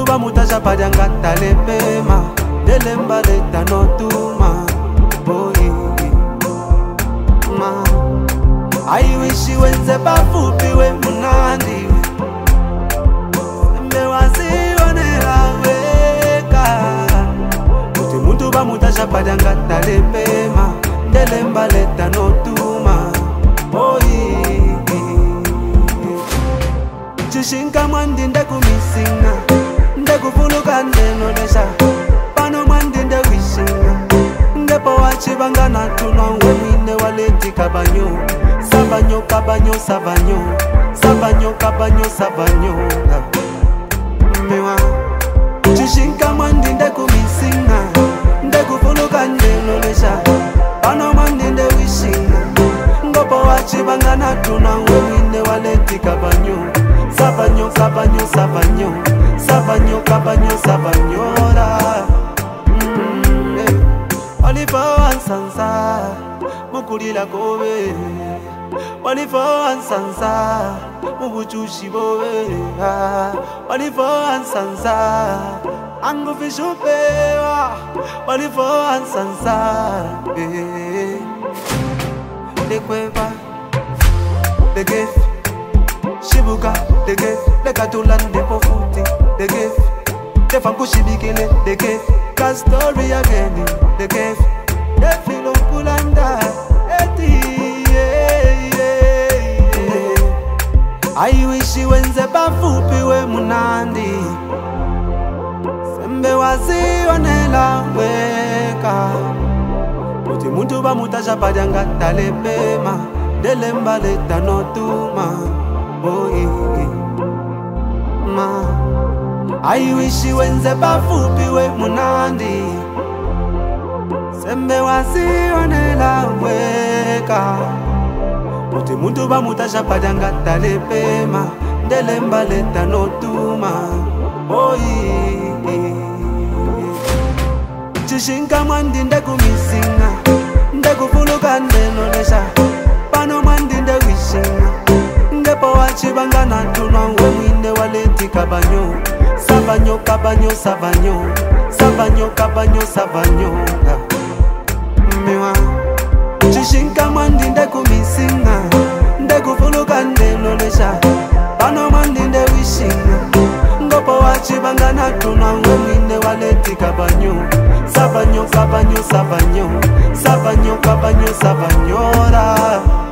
ba mutasha padanga talepema delemba leta notuma boy ma I wish you wenze bafupi we munandi mbe wazionera weka kuti muntu ba mutasha padanga talepema delemba leta notuma boy Chishinka mwandi ndekumisinga ndekuvuluka ndenolesha pano mwandi ndewishinga ndepo wachibanga natuna wemine waleti kabanyo sabanyo kabanyo sabanyo sabanyo kabanyo sabanyo mewa Chishinka mwandi ndekumisinga ndekuvuluka ndenolesha pano mwandi ndewishinga ndepo wachibanga natuna wemine waleti kabanyo Sabanyo, sabanyo, sabanyo, sabanyo, kabanyo, sabanyora Walifa ansansa, mukulila kowe Walifa ansansa, mubuchushi bowe Walifa ansansa, angufishupewa Walifa ansansa, Dekweva, Degef Shibuka, the gate, the Catulan, the Pofuti, the gate, the Fankushibikile, the gate, the story again, the gate, the Filopulanda, I wish you when the Bafupi were Munandi, Sembe wazionela weka, Mutimuntuba mutasha padanga talepema, delemba leta notuma. Boy, ma I wish you wenze bafupi we munandi Sembe wazionela weka Muti muntu ba mutasha padanga talepema Delemba leta notuma Boy Chishinka mwandi ndekumisinga Ndekuvuluka ndenolesha Pano mwandi ndewishinga Ndepo wachibanga natuna wemine waleti kabanyo Sabanyo, kabanyo, sabanyo Sabanyo, kabanyo, sabanyo Mewa Chishinka mwandi ndekumisinga Ndekuvuluka ndenolesha Pano mwandi ndewishinga Ndepo wachibanga natuna wemine waleti kabanyo Sabanyo, kabanyo, sabanyo Sabanyo, kabanyo, sabanyora